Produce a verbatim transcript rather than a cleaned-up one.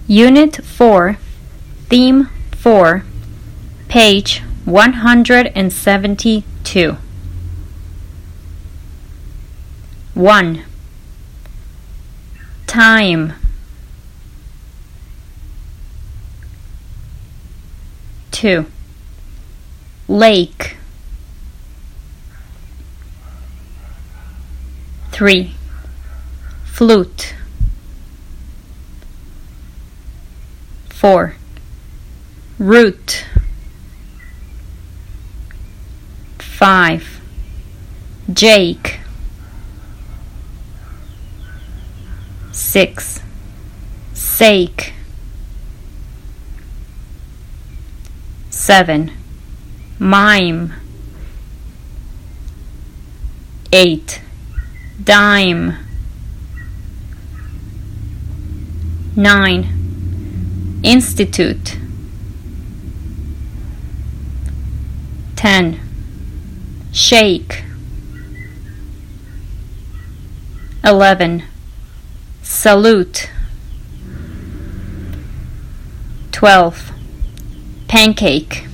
Unit four, Theme four, page one hundred seventy-two. one. Time. two. Lake. three. Flute. four. Root. five. Jake. six. Sake. seven. Mime. eight. Dime. nine. Institute. ten. Shake. eleven. Salute. twelve. Pancake.